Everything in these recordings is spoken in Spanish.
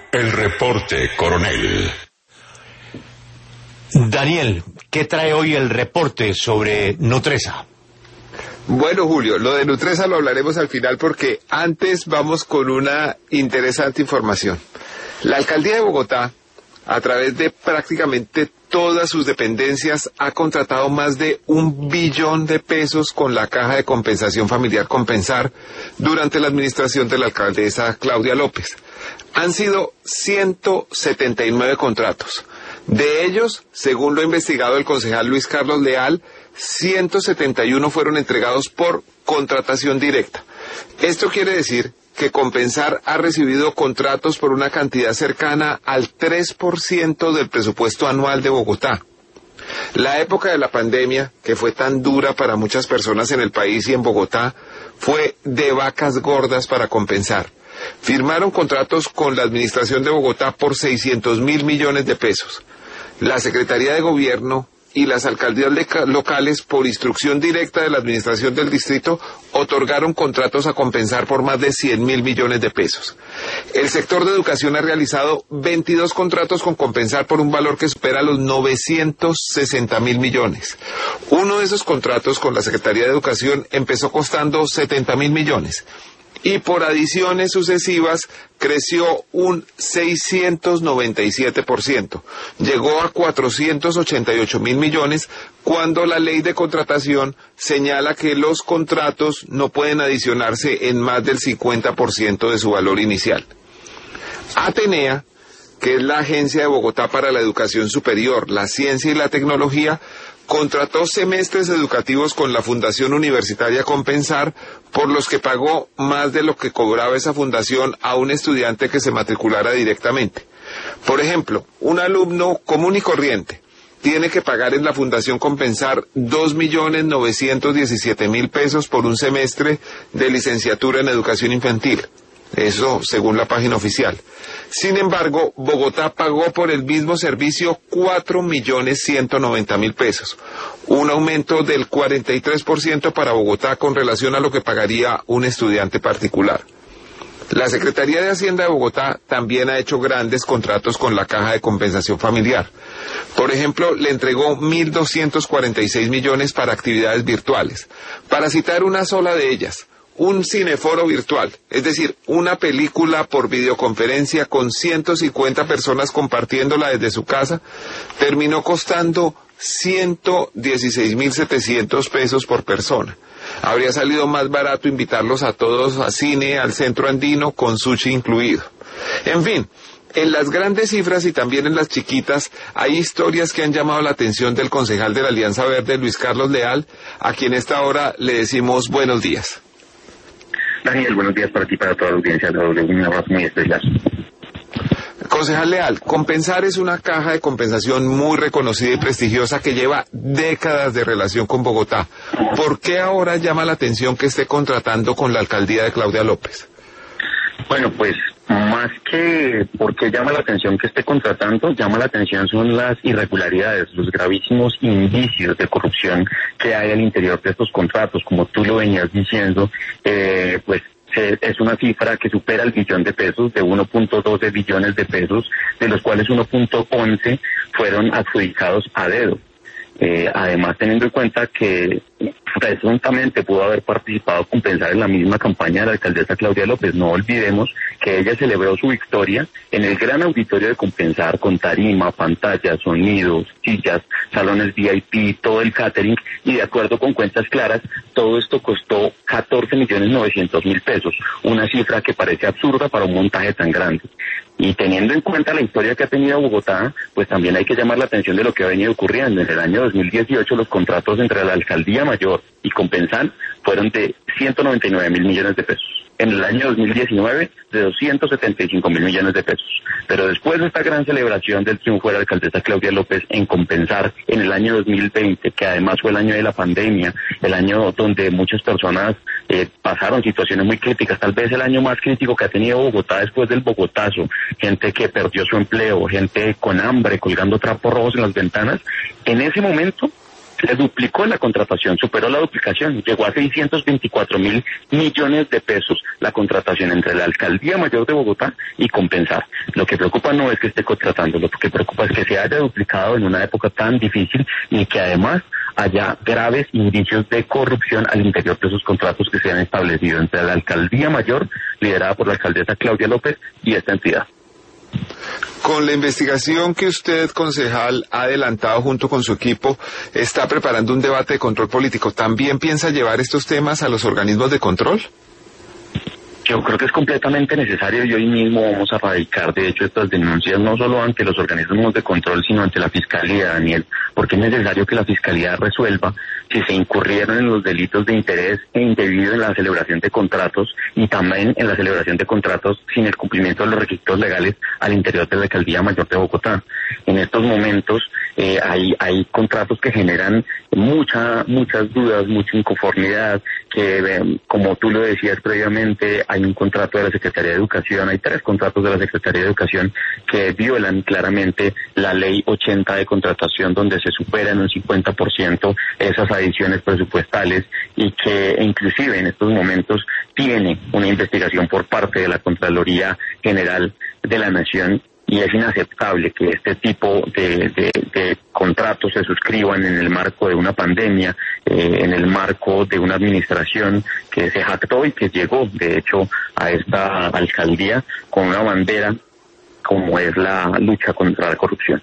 El reporte, coronel. Daniel, ¿qué trae hoy el reporte sobre Nutresa? Bueno, Julio, lo de Nutresa lo hablaremos al final porque antes vamos con una interesante información. La alcaldía de Bogotá, a través de prácticamente todas sus dependencias, ha contratado más de 1 billón de pesos con la Caja de Compensación Familiar Compensar durante la administración de la alcaldesa Claudia López. Han sido 179 contratos. De ellos, según lo ha investigado el concejal Luis Carlos Leal, 171 fueron entregados por contratación directa. Esto quiere decir que Compensar ha recibido contratos por una cantidad cercana al 3% del presupuesto anual de Bogotá. La época de la pandemia, que fue tan dura para muchas personas en el país y en Bogotá, fue de vacas gordas para Compensar. Firmaron contratos con la administración de Bogotá por 600.000 millones de pesos. La Secretaría de Gobierno y las alcaldías locales, por instrucción directa de la administración del distrito, otorgaron contratos a Compensar por más de 100.000 millones de pesos. El sector de educación ha realizado 22 contratos con Compensar por un valor que supera los 960.000 millones. Uno de esos contratos con la Secretaría de Educación empezó costando 70.000 millones. Y por adiciones sucesivas creció un 697%. Llegó a 488.000 millones cuando la ley de contratación señala que los contratos no pueden adicionarse en más del 50% de su valor inicial. Atenea, que es la agencia de Bogotá para la educación superior, la ciencia y la tecnología, contrató semestres educativos con la Fundación Universitaria Compensar, por los que pagó más de lo que cobraba esa fundación a un estudiante que se matriculara directamente. Por ejemplo, un alumno común y corriente tiene que pagar en la Fundación Compensar 2.917.000 pesos por un semestre de licenciatura en educación infantil. Eso según la página oficial. Sin embargo, Bogotá pagó por el mismo servicio 4.190.000 pesos, un aumento del 43% para Bogotá con relación a lo que pagaría un estudiante particular. La Secretaría de Hacienda de Bogotá también ha hecho grandes contratos con la Caja de Compensación Familiar. Por ejemplo, le entregó 1.246 millones para actividades virtuales. Para citar una sola de ellas, un cineforo virtual, es decir, una película por videoconferencia con 150 personas compartiéndola desde su casa, terminó costando 116.700 pesos por persona. Habría salido más barato invitarlos a todos a cine, al centro andino, con sushi incluido. En fin, en las grandes cifras y también en las chiquitas hay historias que han llamado la atención del concejal de la Alianza Verde, Luis Carlos Leal, a quien a esta hora le decimos buenos días. Daniel, buenos días para ti y para toda la audiencia. Un abrazo muy especial. Concejal Leal, Compensar es una caja de compensación muy reconocida y prestigiosa que lleva décadas de relación con Bogotá. ¿Por qué ahora llama la atención que esté contratando con la alcaldía de Claudia López? Bueno, pues más que porque llama la atención que esté contratando, llama la atención son las irregularidades, los gravísimos indicios de corrupción que hay al interior de estos contratos. Como tú lo venías diciendo, pues es una cifra que supera el billón de pesos, de 1.12 billones de pesos, de los cuales 1.11 fueron adjudicados a dedo. Además, teniendo en cuenta que presuntamente pudo haber participado Compensar en la misma campaña de la alcaldesa Claudia López. No olvidemos que ella celebró su victoria en el gran auditorio de Compensar, con tarima, pantallas, sonidos, sillas, salones VIP, todo el catering, y de acuerdo con cuentas claras, todo esto costó 14.900.000 pesos, una cifra que parece absurda para un montaje tan grande. Y teniendo en cuenta la historia que ha tenido Bogotá, pues también hay que llamar la atención de lo que ha venido ocurriendo. En el año 2018 los contratos entre la Alcaldía Mayor y Compensar fueron de 199.000 millones de pesos. En el año 2019 de 275.000 millones de pesos. Pero después de esta gran celebración del triunfo de la alcaldesa Claudia López en Compensar en el año 2020, que además fue el año de la pandemia, el año donde muchas personas pasaron situaciones muy críticas, tal vez el año más crítico que ha tenido Bogotá después del Bogotazo, gente que perdió su empleo, gente con hambre, colgando trapos rojos en las ventanas. En ese momento Se duplicó la contratación, superó la duplicación, llegó a 624.000 millones de pesos la contratación entre la Alcaldía Mayor de Bogotá y Compensar. Lo que preocupa no es que esté contratando, lo que preocupa es que se haya duplicado en una época tan difícil y que además haya graves indicios de corrupción al interior de esos contratos que se han establecido entre la Alcaldía Mayor, liderada por la alcaldesa Claudia López, y esta entidad. Con la investigación que usted, concejal, ha adelantado junto con su equipo, está preparando un debate de control político. ¿También piensa llevar estos temas a los organismos de control? Yo creo que es completamente necesario y hoy mismo vamos a radicar, de hecho, estas denuncias no solo ante los organismos de control, sino ante la Fiscalía, Daniel, porque es necesario que la Fiscalía resuelva si se incurrieron en los delitos de interés e indebido en la celebración de contratos y también en la celebración de contratos sin el cumplimiento de los requisitos legales al interior de la Alcaldía Mayor de Bogotá. En estos momentos hay contratos que generan muchas dudas, mucha inconformidad, que como tú lo decías previamente, hay un contrato de la Secretaría de Educación, hay 3 contratos de la Secretaría de Educación que violan claramente la Ley 80 de contratación, donde se superan un 50% esas adiciones presupuestales y que inclusive en estos momentos tiene una investigación por parte de la Contraloría General de la Nación. Y es inaceptable que este tipo de contratos se suscriban en el marco de una pandemia, en el marco de una administración que se jactó y que llegó, de hecho, a esta alcaldía con una bandera como es la lucha contra la corrupción.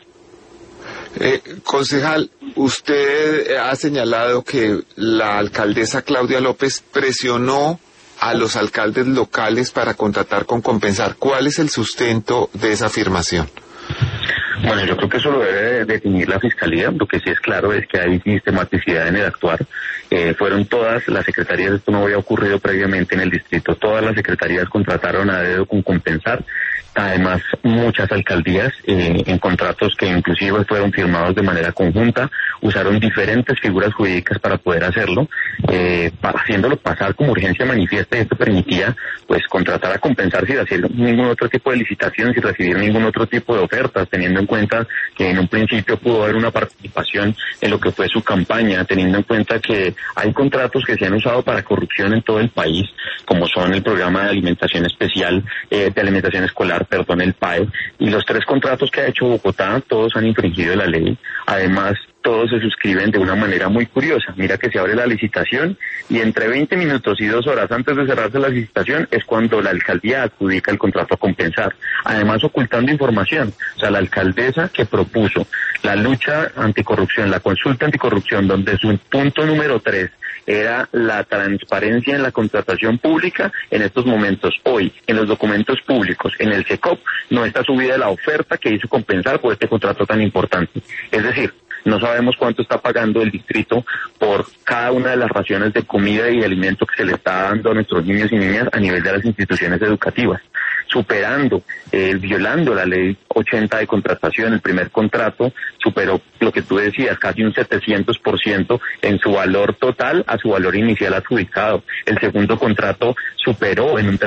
Concejal, usted ha señalado que la alcaldesa Claudia López presionó a los alcaldes locales para contratar con Compensar. ¿Cuál es el sustento de esa afirmación? Bueno, yo creo que eso lo debe definir la Fiscalía. Lo que sí es claro es que hay sistematicidad en el actuar. Fueron todas las secretarías, esto no había ocurrido previamente en el distrito, todas las secretarías contrataron a dedo con Compensar. Además, muchas alcaldías en contratos que inclusive fueron firmados de manera conjunta, usaron diferentes figuras jurídicas para poder hacerlo, haciéndolo pasar como urgencia manifiesta, y esto permitía pues contratar a Compensar sin hacer ningún otro tipo de licitación, sin recibir ningún otro tipo de ofertas, teniendo en cuenta que en un principio pudo haber una participación en lo que fue su campaña, teniendo en cuenta que hay contratos que se han usado para corrupción en todo el país, como son el programa de alimentación especial, de alimentación escolar, el PAE, y los 3 contratos que ha hecho Bogotá, todos han infringido la ley. Además, todos se suscriben de una manera muy curiosa. Mira que se abre la licitación y entre 20 minutos y 2 horas antes de cerrarse la licitación es cuando la alcaldía adjudica el contrato a Compensar. Además, ocultando información. O sea, la alcaldesa que propuso la lucha anticorrupción, la consulta anticorrupción, donde su punto número 3 era la transparencia en la contratación pública, en estos momentos, hoy, en los documentos públicos, en el SECOP, no está subida la oferta que hizo Compensar por este contrato tan importante. Es decir, no sabemos cuánto está pagando el distrito por cada una de las raciones de comida y alimento que se le está dando a nuestros niños y niñas a nivel de las instituciones educativas, superando, violando la ley 80 de contratación. El primer contrato superó lo que tú decías, casi un 700% en su valor total a su valor inicial adjudicado. El segundo contrato superó en un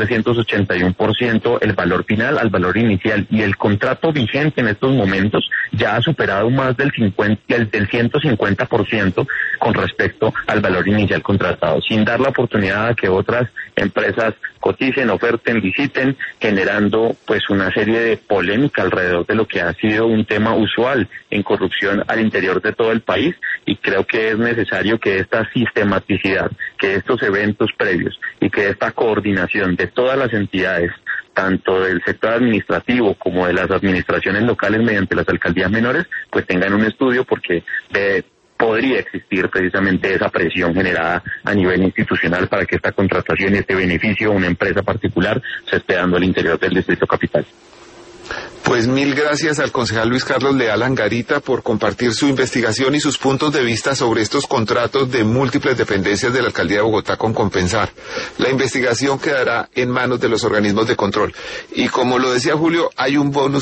381% el valor final al valor inicial, y el contrato vigente en estos momentos ya ha superado más del 150% con respecto al valor inicial contratado, sin dar la oportunidad a que otras empresas coticen, oferten, liciten, generando pues una serie de polémica alrededor de lo que ha sido un tema usual en corrupción al interior de todo el país. Y creo que es necesario que esta sistematicidad, que estos eventos previos y que esta coordinación de todas las entidades, tanto del sector administrativo como de las administraciones locales mediante las alcaldías menores, pues tengan un estudio, porque podría existir precisamente esa presión generada a nivel institucional para que esta contratación y este beneficio a una empresa particular se esté dando al interior del Distrito Capital. Pues mil gracias al concejal Luis Carlos Leal Angarita por compartir su investigación y sus puntos de vista sobre estos contratos de múltiples dependencias de la Alcaldía de Bogotá con Compensar. La investigación quedará en manos de los organismos de control. Y como lo decía Julio, hay un bonus